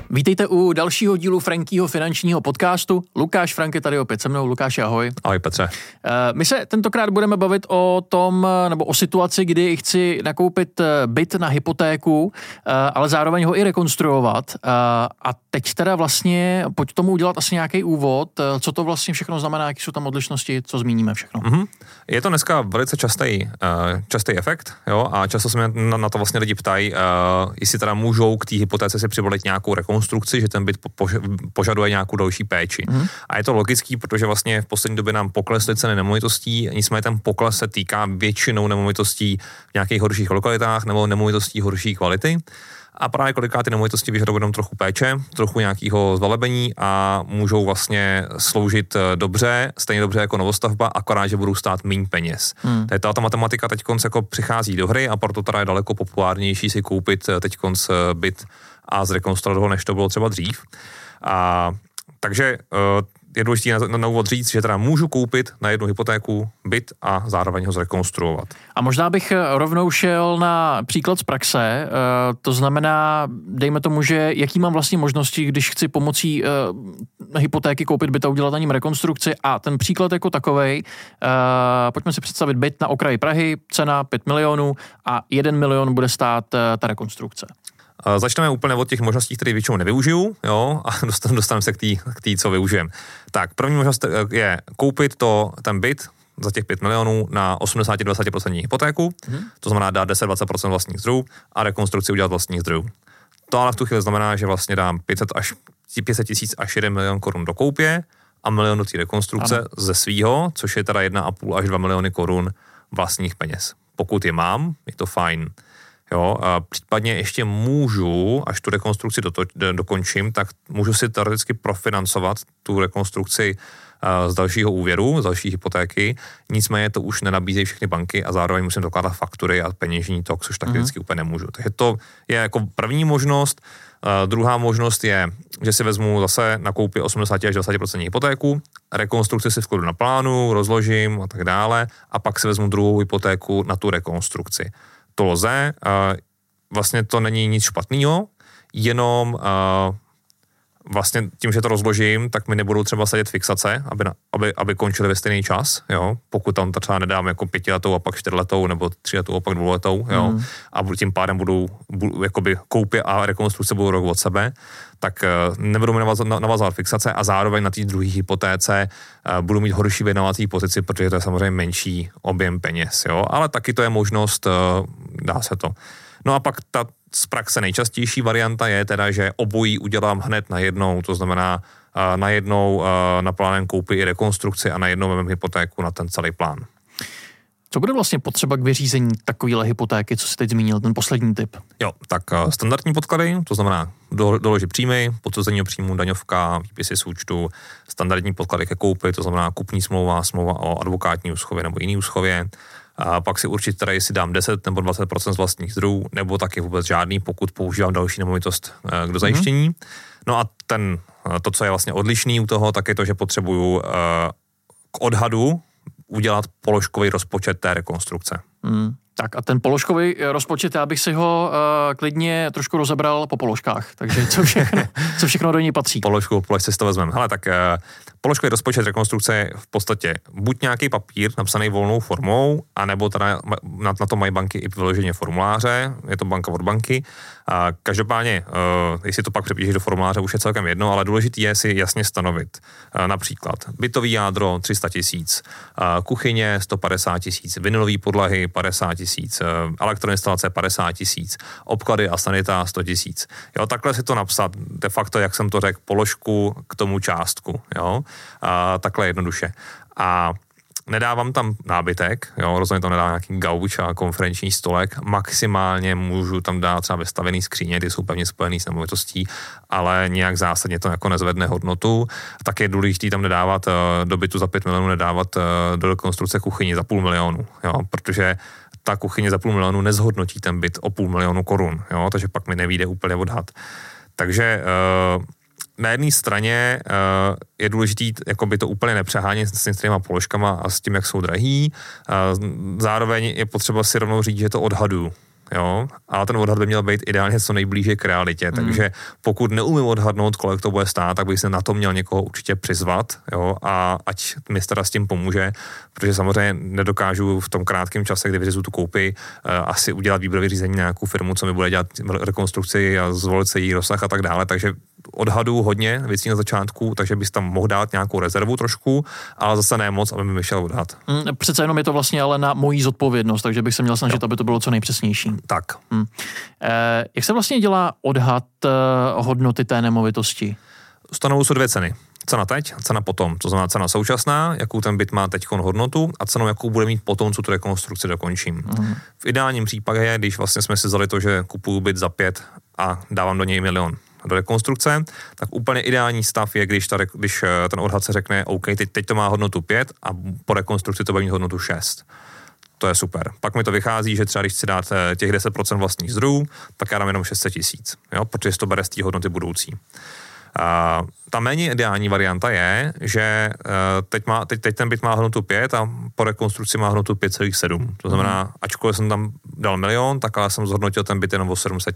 Vítejte u dalšího dílu Frankýho finančního podcastu. Lukáš Frank je tady opět se mnou. Lukáši, ahoj. Ahoj Petře. My se tentokrát budeme bavit o tom, nebo o situaci, kdy chci nakoupit byt na hypotéku, ale zároveň ho i rekonstruovat. A teď teda vlastně pojď tomu udělat asi nějaký úvod, co to vlastně všechno znamená, jaké jsou tam odlišnosti, co zmíníme všechno. Mm-hmm. Je to dneska velice častý efekt, jo, a často se mě na to vlastně lidi ptají, jestli teda můžou k té hypotéce si přivolit nějakou rekonstrukci, že ten byt požaduje nějakou další péči. A je to logický, protože vlastně v poslední době nám poklesly ceny nemovitostí, nicméně ten pokles se týká většinou nemovitostí v nějakých horších lokalitách nebo nemovitostí horší kvality. A právě kolikrát ty nemovitosti vyžadují jenom trochu péče, trochu nějakého zvelebení a můžou vlastně sloužit dobře, stejně dobře jako novostavba, akorát, že budou stát méně peněz. Takže ta matematika teďkonc jako přichází do hry a proto teda je daleko populárnější si koupit teďkonc byt a zrekonstruovat ho, než to bylo třeba dřív. Takže je důležité na úvod říct, že teda můžu koupit na jednu hypotéku byt a zároveň ho zrekonstruovat. A možná bych rovnou šel na příklad z praxe, to znamená, dejme tomu, že jaký mám vlastně možnosti, když chci pomocí hypotéky koupit byt a udělat na ním rekonstrukci, a ten příklad jako takovej, pojďme si představit byt na okraji Prahy, cena 5 milionů a 1 milion bude stát ta rekonstrukce. Začneme úplně od těch možností, které většinou nevyužiju, jo, a dostaneme se k té, co využijem. Tak, první možnost je koupit ten byt za těch 5 milionů na 80-20% hypotéku, to znamená dát 10-20% vlastních zdrojů a rekonstrukci udělat vlastních zdrojů. To ale v tu chvíli znamená, že vlastně dám 500 tisíc až 1 milion korun do koupě a milion do té rekonstrukce ze svýho, což je teda 1,5 až 2 miliony korun vlastních peněz. Pokud je mám, je to fajn. Jo, a případně ještě můžu, až tu rekonstrukci dokončím, tak můžu si teoreticky profinancovat tu rekonstrukci z dalšího úvěru, z další hypotéky, nicméně to už nenabízejí všechny banky a zároveň musím dokládat faktury a peněžní tok, což taky vždycky úplně nemůžu. Takže to je jako první možnost. Druhá možnost je, že si vezmu zase na koupi 80 až 20% hypotéku, rekonstrukci si vkladu na plánu, rozložím a tak dále a pak si vezmu druhou hypotéku na tu rekonstrukci. To lze, vlastně to není nic špatného, jenom vlastně tím, že to rozložím, tak mi nebudou třeba sedět fixace, aby končily ve stejný čas, jo, pokud tam třeba nedám jako 5letou a pak 4letou, nebo 3letou a pak 2letou, jo, a tím pádem budou jakoby koupě a rekonstrukce budou rok od sebe, tak nebudou mi navazovat fixace a zároveň na té druhé hypotéce budu mít horší vyjednávací pozici, protože to je samozřejmě menší objem peněz, jo, ale taky to je možnost, dá se to. No a pak ta z praxe nejčastější varianta je teda, že obojí udělám hned najednou, to znamená najednou na plánem koupy i rekonstrukci a najednou mám hypotéku na ten celý plán. Co bude vlastně potřeba k vyřízení takovéhle hypotéky, co jsi teď zmínil, ten poslední typ? Jo, tak standardní podklady, to znamená doložit příjmy, potvrzení o příjmu, daňovka, výpisy z účtu, standardní podklady ke koupi, to znamená kupní smlouva o advokátní úschově nebo jiný úschově. A pak si určit teda, jestli dám 10 nebo 20% z vlastních zdrojů, nebo taky vůbec žádný, pokud používám další nemovitost k dozajištění. No a to, co je vlastně odlišný u toho, tak je to, že potřebuju k odhadu udělat položkový rozpočet té rekonstrukce. Tak a ten položkový rozpočet, já bych si ho klidně trošku rozebral po položkách, takže co všechno do něj patří? Položku, si to vezmeme. Hele, tak položkový rozpočet rekonstrukce je v podstatě buď nějaký papír napsaný volnou formou, anebo teda na to mají banky i vyloženě formuláře, je to banka od banky. Každopádně, jestli to pak přepíšeš do formuláře, už je celkem jedno, ale důležité je si jasně stanovit. Například bytový jádro 300 000, kuchyně 150 000, vinylové podlahy 50 000, elektroinstalace 50 000, obklady a sanita 100 000. Jo, takhle si to napsat, de facto, jak jsem to řekl, položku k tomu částku, jo, takhle jednoduše. A nedávám tam nábytek, jo, rozhodně to nedávám nějaký gauč a konferenční stolek, maximálně můžu tam dát třeba vystavený skříně, ty jsou pevně spojený s nemovitostí, ale nějak zásadně to jako nezvedne hodnotu. Tak je důležité tam nedávat do bytu za 5 milionů, nedávat do rekonstrukce kuchyni za 500 000, jo, protože ta kuchyně za 500 000 nezhodnotí ten byt o 500 000 korun, jo, takže pak mi nevyjde úplně odhad. Takže na jedné straně je důležitý jakoby to úplně nepřehánět s některýma položkama a s tím, jak jsou drahý. Zároveň je potřeba si rovnou říct, že to odhaduju. jo, ale ten odhad by měl být ideálně co nejblíže k realitě, takže pokud neumím odhadnout, kolik to bude stát, tak bych se na to měl někoho určitě přizvat, jo, a ať mi teda s tím pomůže, protože samozřejmě nedokážu v tom krátkém čase, kdy vyřizu tu koupi, asi udělat výběrové řízení na nějakou firmu, co mi bude dělat rekonstrukci a zvolit se její rozsah a tak dále, takže odhadu hodně věcí na začátku, takže bys tam mohl dát nějakou rezervu trošku, ale zase ne moc, aby mi vyšel odhad. Přece jenom je to vlastně ale na mojí zodpovědnost, takže bych se měl snažit, aby to bylo co nejpřesnější. Tak. Jak se vlastně dělá odhad hodnoty té nemovitosti? Stanovují se dvě ceny. Cena teď, cena potom. To znamená cena současná, jakou ten byt má teď hodnotu a cenu, jakou bude mít potom, co tu rekonstrukci dokončím. V ideálním případě, když vlastně jsme si vzali to, že kupuju byt za 5 a dávám do něj 1 milion do rekonstrukce, tak úplně ideální stav je, když ten odhad se řekne, OK, teď to má hodnotu 5 a po rekonstrukci to bude mít hodnotu 6. To je super. Pak mi to vychází, že třeba když chci dát těch 10% vlastních zdrojů, tak já dám jenom 600 000, jo, protože to bere z té hodnoty budoucí. Ta méně ideální varianta je, že teď ten byt má hodnotu 5 a po rekonstrukci má hodnotu 5,7. To znamená, ačkoliv jsem tam dal 1 milion, tak ale jsem zhodnotil ten byt jenom o 700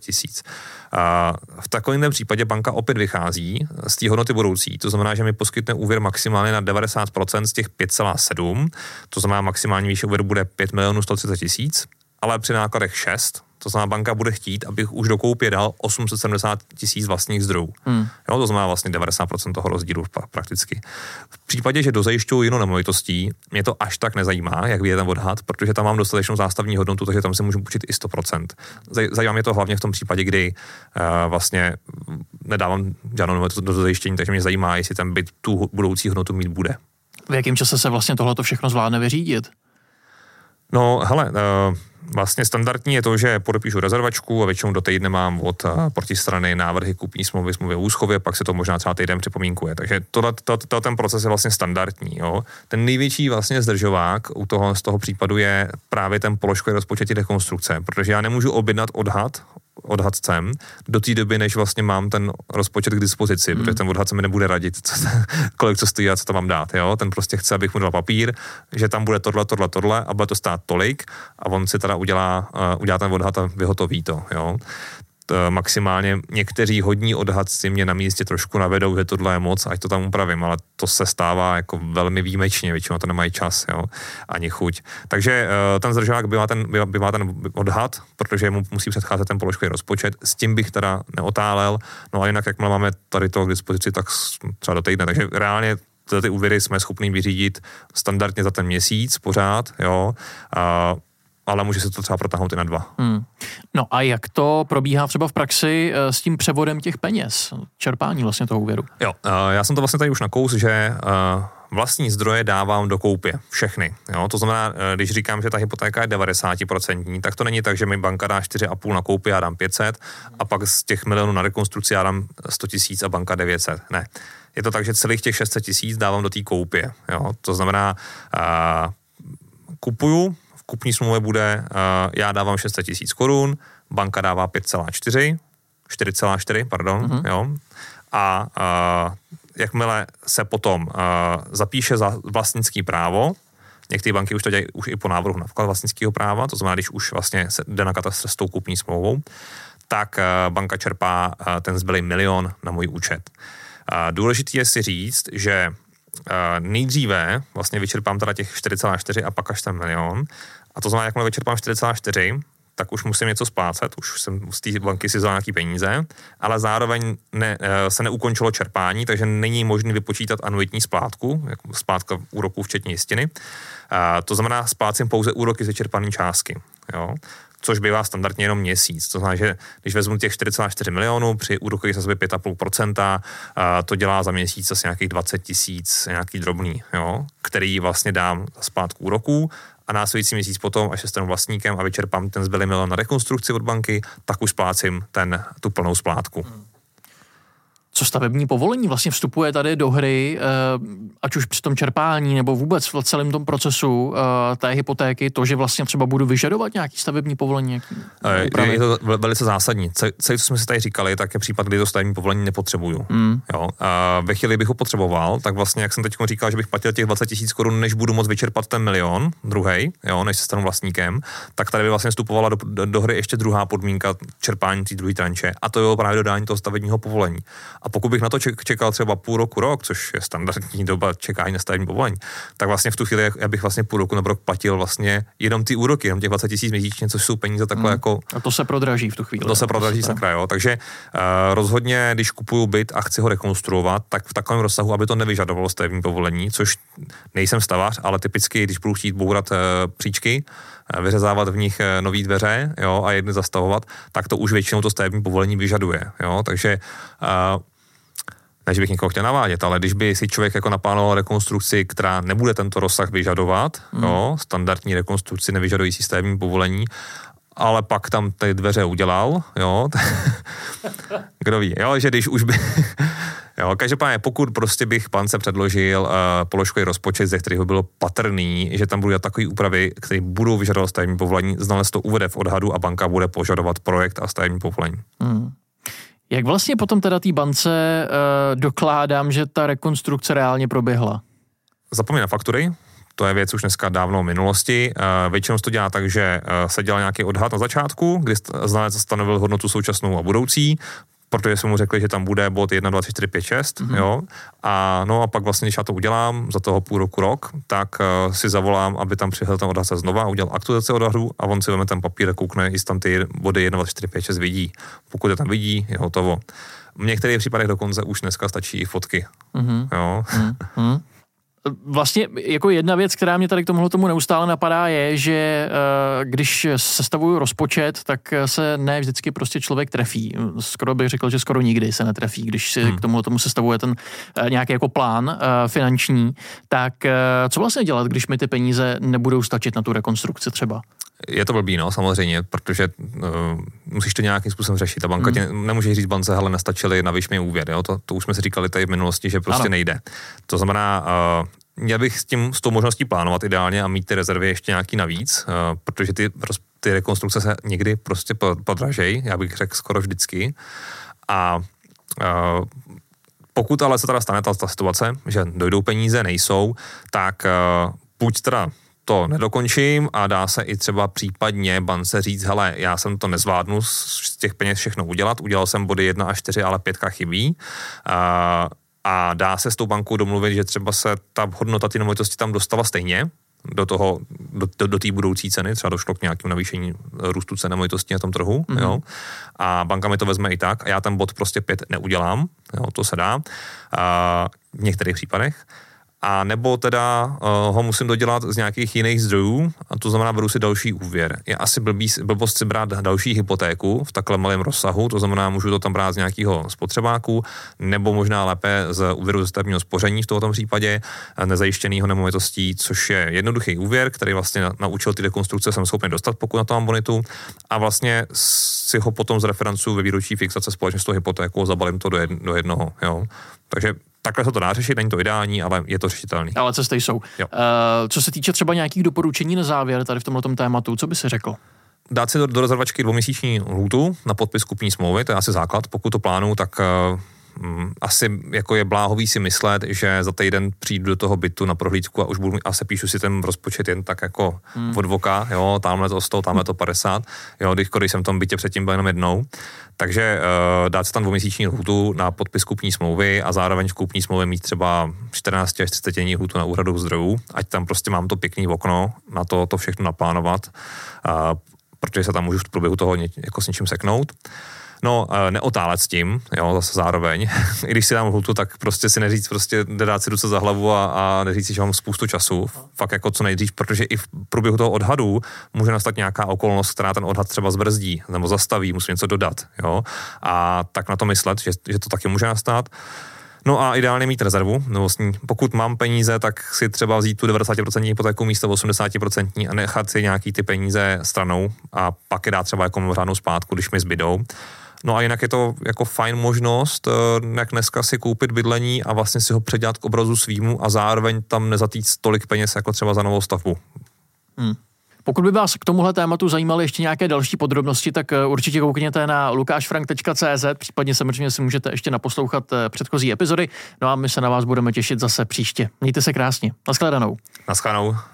000. V takovém případě banka opět vychází z té hodnoty budoucí. To znamená, že mi poskytne úvěr maximálně na 90% z těch 5,7. To znamená, maximální výše úvěru bude 5 130 000, ale při nákladech 6. To znamená, banka bude chtít, abych už do koupě dal 870 000 vlastních zdrojů. Jo, to znamená vlastně 90% toho rozdílu prakticky. V případě, že dozajišťuju jinou nemovitostí, mě to až tak nezajímá, jak vyjde ten odhad, protože tam mám dostatečnou zástavní hodnotu, takže tam si můžu půjčit i 100%. Zajímá mě to hlavně v tom případě, kdy vlastně nedávám žádnou nemovitost do zajištění, takže mě zajímá, jestli ten byt tu budoucí hodnotu mít bude. V jakém čase se vlastně tohleto všechno zvládne vyřídit? No, hele, vlastně standardní je to, že podepíšu rezervačku a většinou do týdne mám od protistrany návrhy kupní smlouvy o úschově, pak se to možná třeba týden připomínkuje. Takže ten proces je vlastně standardní. Jo. Ten největší vlastně zdržovák z toho případu je právě ten položkový rozpočet rekonstrukce, protože já nemůžu objednat odhadcem do té doby, než vlastně mám ten rozpočet k dispozici, protože ten odhad se mi nebude radit, kolik to stojí a co tam mám dát. Jo? Ten prostě chce, abych mu dal papír, že tam bude tohle a bude to stát tolik a on si teda udělá ten odhad a vyhotoví to. Jo? Maximálně někteří hodní odhadci mě na místě trošku navedou, že tohle je moc, ať to tam upravím, ale to se stává jako velmi výjimečně, většinou to nemají čas, jo, ani chuť. Takže ten zdržovák by má ten odhad, protože mu musí předcházet ten položkový rozpočet, s tím bych teda neotálel, no a jinak jakmile máme tady to k dispozici, tak třeba do týdne, takže reálně ty úvěry jsme schopni vyřídit standardně za ten měsíc pořád, jo, ale může se to třeba protáhnout i na 2. No a jak to probíhá třeba v praxi s tím převodem těch peněz, čerpání vlastně toho úvěru? Jo, já jsem to vlastně tady už nakous, že vlastní zdroje dávám do koupě, všechny. Jo? To znamená, když říkám, že ta hypotéka je 90%, tak to není tak, že mi banka dá 4,5 na koupě, já dám 500 a pak z těch milionů na rekonstrukci já dám 100 000 a banka 900. Ne. Je to tak, že celých těch 600 000 dávám do té koupě. Jo? To znamená, kupuju, v kupní smlouvě bude, já dávám 600 000 korun, banka dává 4,4, pardon, jo. A jakmile se potom zapíše za vlastnický právo, některé banky už to dělají už i po návrhu na vklad vlastnického práva, to znamená, když už vlastně se jde na katastr s tou kupní smlouvou, tak banka čerpá ten zbylý 1 milion na můj účet. Důležité je si říct, že nejdříve vlastně vyčerpám teda těch 4,4 a pak až ten 1 milion. A to znamená, jakmile vyčerpám 4,4, tak už musím něco splácet, už jsem z té banky si vzal nějaký peníze, ale zároveň se neukončilo čerpání, takže není možné vypočítat anuitní splátku, jako splátka úroků včetně jistiny. To znamená, splácím pouze úroky z vyčerpané částky. Jo? Což bývá standardně jenom měsíc. To znamená, že když vezmu těch 4,4 milionů při úrokové sazbě 5,5%, to dělá za měsíc asi nějakých 20 000, nějaký drobný, jo, který vlastně dám za splátku úroků a následující měsíc potom, až se stanu vlastníkem a vyčerpám ten zbylý milion na rekonstrukci od banky, tak už splácím tu plnou splátku. Co stavební povolení vlastně vstupuje tady do hry, ať už při tom čerpání nebo vůbec v celém tom procesu té hypotéky, to, že vlastně třeba budu vyžadovat nějaký stavební povolení? Je to velice zásadní. Celé, co jsme si tady říkali, tak je případ, kdy to stavební povolení nepotřebuju. Jo. Ve chvíli bych ho potřeboval, tak vlastně, jak jsem teď říkal, že bych platil těch 20 000 korun, než budu moct vyčerpat ten milion, druhej, jo, než se stanu vlastníkem, tak tady by vlastně vstupovala do hry ještě druhá podmínka čerpání té druhé tranče, a to je právě dodání toho stavebního povolení. A pokud bych na to čekal třeba půl roku, rok, což je standardní doba čekání na stavební povolení, tak vlastně v tu chvíli já bych vlastně půl roku nebo rok platil vlastně jenom ty úroky, jenom těch 20 000 měsíčně, což jsou peníze takhle jako... A to se prodraží v tu chvíli. To se prodraží sakra, jo. Takže rozhodně, když kupuju byt a chci ho rekonstruovat, tak v takovém rozsahu, aby to nevyžadovalo stavební povolení, což nejsem stavař, ale typicky, když budu chtít bourat příčky, vyřezávat v nich nový dveře, jo, a jedny zastavovat, tak to už většinou to stavební povolení vyžaduje, jo. Takže než bych někoho chtěl navádět, ale když by si člověk jako naplánoval rekonstrukci, která nebude tento rozsah vyžadovat, jo, standardní rekonstrukci nevyžadující stavební povolení, ale pak tam ty dveře udělal, jo, kdo ví, jo, že když už by, jo, každopádně pokud prostě bych bance předložil položkový rozpočet, ze kterého bylo patrný, že tam budou takové úpravy, které budou vyžadovat stavební povolení, znalec to uvede v odhadu a banka bude požadovat projekt a stavební povolení. Jak vlastně potom teda té bance dokládám, že ta rekonstrukce reálně proběhla? Zapomeň na faktury. To je věc už dneska dávno v minulosti. Většinou se to dělá tak, že se dělá nějaký odhad na začátku, kdy znalec stanovil hodnotu současnou a budoucí, protože jsme mu řekli, že tam bude bod 1, 2, 3, 4, 5, 6, jo. A pak vlastně, když já to udělám za toho půl roku, rok, tak si zavolám, aby tam přišel ten odhad znova, udělal aktualizaci odhadu a on si veme ten papír a koukne, jestli tam ty body 1, 2, 3, 4, 5, 6 vidí. Pokud je tam vidí, je hotovo. V některých případech dokonce už dneska stačí i fotky. Jo. Vlastně jako jedna věc, která mě tady k tomu neustále napadá, je, že když sestavuju rozpočet, tak se ne vždycky prostě člověk trefí. Skoro bych řekl, že skoro nikdy se netrefí, když si k tomu sestavuje ten nějaký jako plán finanční. Tak co vlastně dělat, když mi ty peníze nebudou stačit na tu rekonstrukci třeba? Je to blbý, no, samozřejmě, protože musíš to nějakým způsobem řešit. Ta banka tě nemůže říct bance, hele, nestačili, navyš mi úvěr, jo? To už jsme si říkali tady v minulosti, že prostě nejde. To znamená, měl bych s tou možností plánovat ideálně a mít ty rezervy ještě nějaký navíc, protože ty rekonstrukce se někdy prostě podražejí, já bych řekl skoro vždycky. A pokud ale se teda stane ta situace, že dojdou peníze, nejsou, tak buď teda to nedokončím a dá se i třeba případně bance říct, hele, já jsem to nezvládnu z těch peněz všechno udělal jsem body 1 až 4, ale 5 chybí. A dá se s tou bankou domluvit, že třeba se ta hodnota ty nemovitosti tam dostala stejně do té budoucí ceny, třeba došlo k nějakému navýšení růstu cen nemovitostí na tom trhu, jo. A banka mi to vezme i tak a já ten bod prostě 5 neudělám, jo, to se dá v některých případech. A nebo teda ho musím dodělat z nějakých jiných zdrojů, a to znamená, beru si další úvěr. Je asi blbost si brát další hypotéku v takhle malém rozsahu, to znamená, můžu to tam brát z nějakého spotřebáku, nebo možná lépe z úvěru ze stavebního spoření v tomto případě, nezajištěného nemovitostí, což je jednoduchý úvěr, který vlastně na účel ty rekonstrukce jsem schopný dostat, pokud na to mám bonitu, a vlastně si ho potom zreferencuju ve výročí fixace společně s tou hypotékou a zabalím to do jednoho. Jo. Takže takhle se to dá řešit, není to ideální, ale je to řešitelný. Ale cesty jsou. Co se týče třeba nějakých doporučení na závěr tady v tomto tématu, co by si řekl? Dát si do rezervačky 2měsíční lhůtu na podpis kupní smlouvy, to je asi základ. Pokud to plánuju, tak asi jako je bláhový si myslet, že za týden přijdu do toho bytu na prohlídku a už budu a sepíšu si ten rozpočet jen tak jako od voka, jo, tamhle to 100, tamhle to 50, jo, když jsem v tom bytě předtím byl jenom jednou. Takže dát si tam 2měsíční lhůtu na podpis kupní smlouvy a zároveň v kupní smlouvě mít třeba 14 až 30 denní lhůtu na úhradu zdrojů, ať tam prostě mám to pěkný okno na to všechno naplánovat, protože se tam můžu v průběhu toho jako s něčím seknout. No, neotálet s tím, jo, zase zároveň. I když si dám lhůtu, tak prostě si neříct, prostě dát si ruce za hlavu a neříct si, že mám spoustu času. Fakt jako co nejdřív, protože i v průběhu toho odhadu může nastat nějaká okolnost, která ten odhad třeba zbrzdí nebo zastaví, musím něco dodat, jo. A tak na to myslet, že to taky může nastat. No a ideálně mít rezervu, nebo pokud mám peníze, tak si třeba vzít tu 90% hypotéku místo 80% a nechat si nějaký ty peníze stranou a pak je dát třeba jako mimořádnou splátku, když mi zbydou. No a jinak je to jako fajn možnost, jak dneska si koupit bydlení a vlastně si ho předělat k obrazu svýmu a zároveň tam nezatýct tolik peněz jako třeba za novou stavbu. Pokud by vás k tomuhle tématu zajímaly ještě nějaké další podrobnosti, tak určitě koukněte na lukášfrank.cz, případně samozřejmě si můžete ještě naposlouchat předchozí epizody. No a my se na vás budeme těšit zase příště. Mějte se krásně. Naschledanou. Naschledanou.